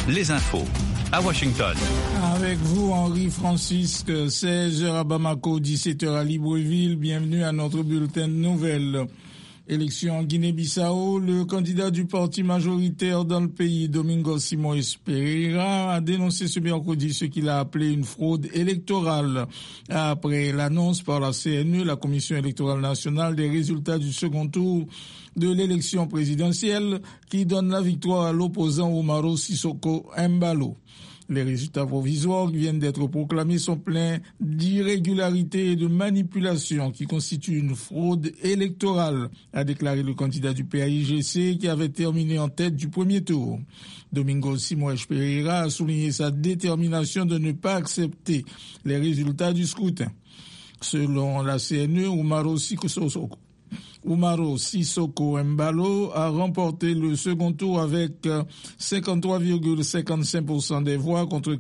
les infos à Washington. Avec vous, Henri Francisque, 16h à Bamako, 17h à Libreville. Bienvenue à notre bulletin de nouvelles. Élection en Guinée-Bissau, le candidat du parti majoritaire dans le pays, Domingos Simões Pereira, a dénoncé ce mercredi ce qu'il a appelé une fraude électorale. Après l'annonce par la CNE, la Commission électorale nationale, des résultats du second tour de l'élection présidentielle qui donne la victoire à l'opposant Umaro Sissoco Embalo. Les résultats provisoires qui viennent d'être proclamés sont pleins d'irrégularités et de manipulations qui constituent une fraude électorale, a déclaré le candidat du PAIGC qui avait terminé en tête du premier tour. Domingos Simões Pereira a souligné sa détermination de ne pas accepter les résultats du scrutin. Selon la CNE, Umaro Sissoco Embalo a remporté le second tour avec 53,55% des voix contre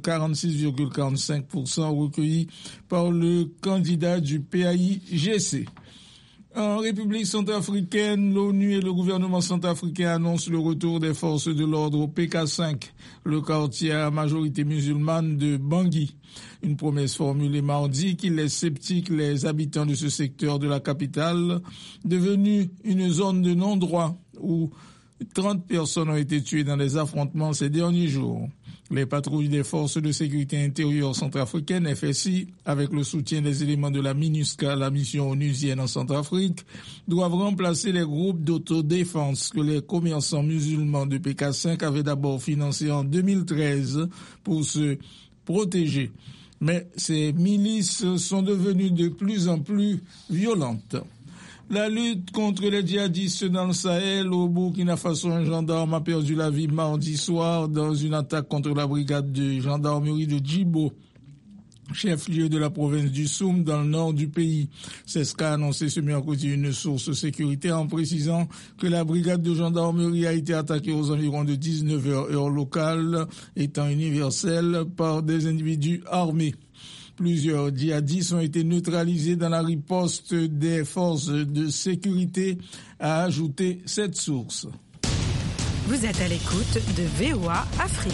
46,45% recueillis par le candidat du PAIGC. En République centrafricaine, l'ONU et le gouvernement centrafricain annoncent le retour des forces de l'ordre au PK5, le quartier à majorité musulmane de Bangui. Une promesse formulée mardi qui laisse sceptiques les habitants de ce secteur de la capitale, devenu une zone de non-droit où 30 personnes ont été tuées dans des affrontements ces derniers jours. Les patrouilles des forces de sécurité intérieure centrafricaines, FSI, avec le soutien des éléments de la MINUSCA, la mission onusienne en Centrafrique, doivent remplacer les groupes d'autodéfense que les commerçants musulmans de PK5 avaient d'abord financés en 2013 pour se protéger. Mais ces milices sont devenues de plus en plus violentes. La lutte contre les djihadistes dans le Sahel, au Burkina Faso, un gendarme a perdu la vie mardi soir dans une attaque contre la brigade de gendarmerie de Djibo, chef-lieu de la province du Soum, dans le nord du pays. C'est ce qu'a annoncé ce mercredi une source sécuritaire en précisant que la brigade de gendarmerie a été attaquée aux environs de 19h heure locale, étant universelle, par des individus armés. Plusieurs djihadistes ont été neutralisés dans la riposte des forces de sécurité, a ajouté cette source. Vous êtes à l'écoute de VOA Afrique.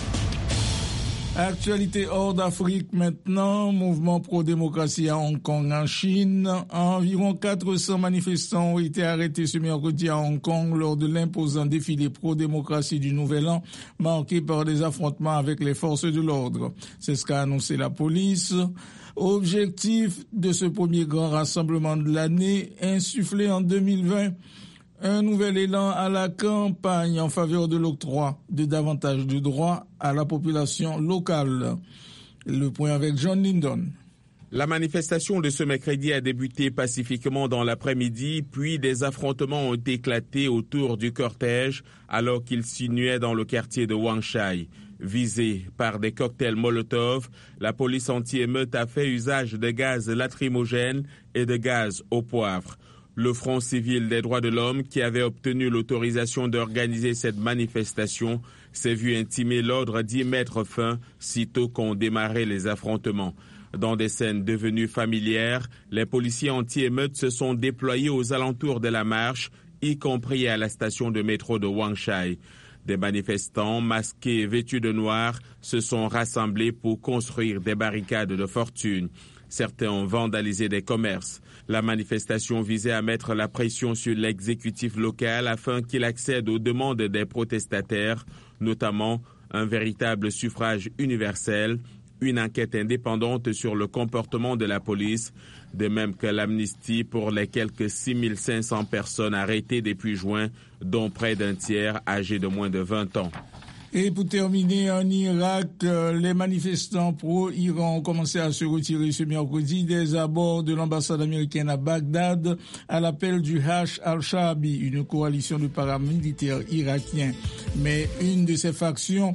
Actualité hors d'Afrique maintenant, mouvement pro-démocratie à Hong Kong en Chine. Environ 400 manifestants ont été arrêtés ce mercredi à Hong Kong lors de l'imposant défilé pro-démocratie du Nouvel An, marqué par des affrontements avec les forces de l'ordre. C'est ce qu'a annoncé la police. Objectif de ce premier grand rassemblement de l'année, insufflé en 2020, un nouvel élan à la campagne en faveur de l'octroi de davantage de droits à la population locale. Le point avec John Lindon. La manifestation de ce mercredi a débuté pacifiquement dans l'après-midi, puis des affrontements ont éclaté autour du cortège alors qu'il sinuait dans le quartier de Wan Chai. Visée par des cocktails Molotov, la police anti-émeute a fait usage de gaz lacrymogène et de gaz au poivre. Le Front civil des droits de l'homme, qui avait obtenu l'autorisation d'organiser cette manifestation, s'est vu intimer l'ordre d'y mettre fin sitôt qu'ont démarré les affrontements. Dans des scènes devenues familières, les policiers anti-émeutes se sont déployés aux alentours de la marche, y compris à la station de métro de Wan Chai. Des manifestants masqués et vêtus de noir se sont rassemblés pour construire des barricades de fortune. Certains ont vandalisé des commerces. La manifestation visait à mettre la pression sur l'exécutif local afin qu'il accède aux demandes des protestataires, notamment un véritable suffrage universel, une enquête indépendante sur le comportement de la police, de même que l'amnistie pour les quelques 6500 personnes arrêtées depuis juin, dont près d'un tiers âgés de moins de 20 ans. Et pour terminer, en Irak, les manifestants pro-Iran ont commencé à se retirer ce mercredi des abords de l'ambassade américaine à Bagdad à l'appel du Hashd al-Shaabi, une coalition de paramilitaires irakiens. Mais une de ces factions,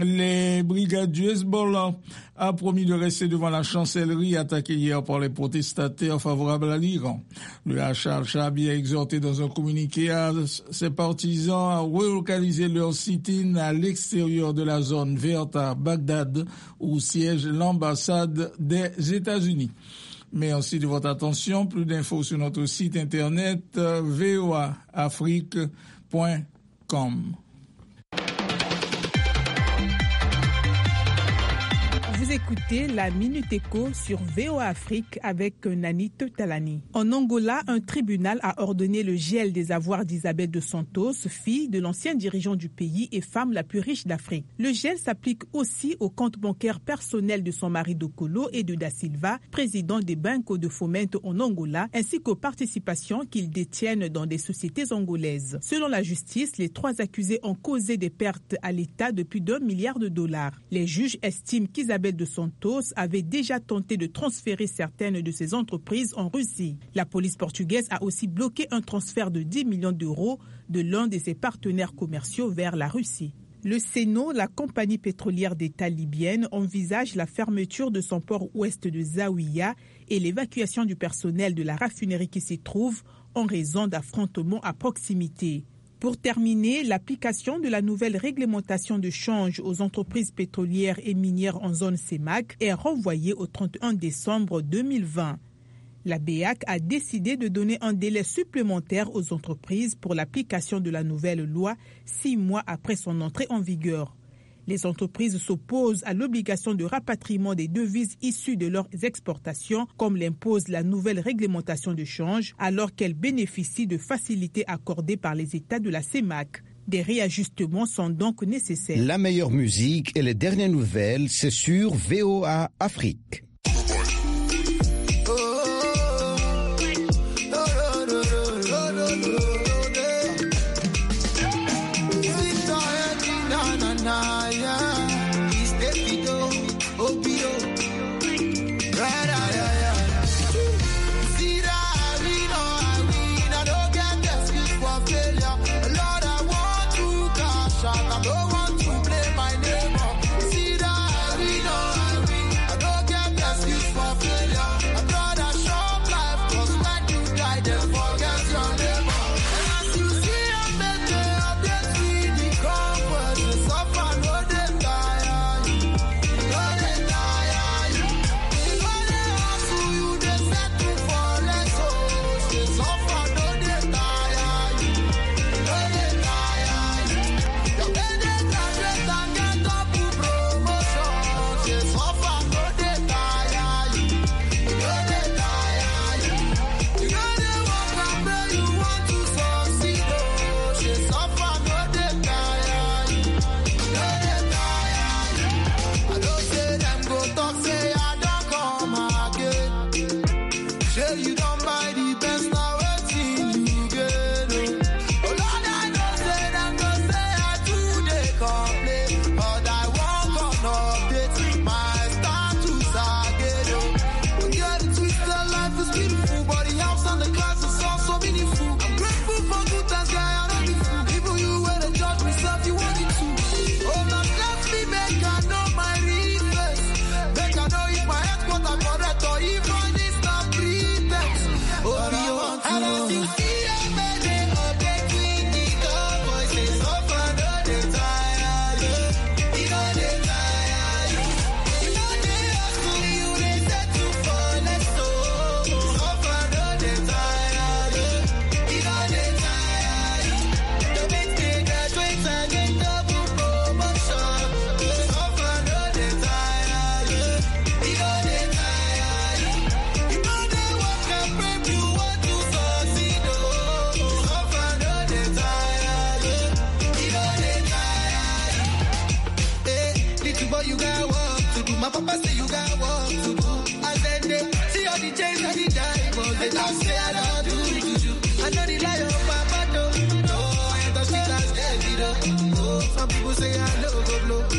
les brigades du Hezbollah, a promis de rester devant la chancellerie attaquée hier par les protestataires favorables à l'Iran. Le Hashd al-Shaabi a exhorté dans un communiqué à ses partisans à relocaliser leur sit-in à l'extérieur de la zone verte à Bagdad où siège l'ambassade des États-Unis. Merci de votre attention. Plus d'infos sur notre site internet voaafrique.com. écoutez la Minute Éco sur VOA Afrique avec Nanit Talani. En Angola, un tribunal a ordonné le gel des avoirs d'Isabel dos Santos, fille de l'ancien dirigeant du pays et femme la plus riche d'Afrique. Le gel s'applique aussi aux comptes bancaires personnels de son mari Dokolo et de Da Silva, président des Banco de Fomento en Angola, ainsi qu'aux participations qu'ils détiennent dans des sociétés angolaises. Selon la justice, les 3 accusés ont causé des pertes à l'État de plus d'$1 milliard. Les juges estiment qu'Isabel dos Santos avait déjà tenté de transférer certaines de ses entreprises en Russie. La police portugaise a aussi bloqué un transfert de 10 millions d'euros de l'un de ses partenaires commerciaux vers la Russie. Le CNO, la compagnie pétrolière d'État libyenne, envisage la fermeture de son port ouest de Zawiya et l'évacuation du personnel de la raffinerie qui s'y trouve en raison d'affrontements à proximité. Pour terminer, l'application de la nouvelle réglementation de change aux entreprises pétrolières et minières en zone CEMAC est renvoyée au 31 décembre 2020. La BEAC a décidé de donner un délai supplémentaire aux entreprises pour l'application de la nouvelle loi 6 mois après son entrée en vigueur. Les entreprises s'opposent à l'obligation de rapatriement des devises issues de leurs exportations, comme l'impose la nouvelle réglementation de change, alors qu'elles bénéficient de facilités accordées par les États de la CEMAC. Des réajustements sont donc nécessaires. La meilleure musique et les dernières nouvelles, c'est sur VOA Afrique. Some people say I never go blow.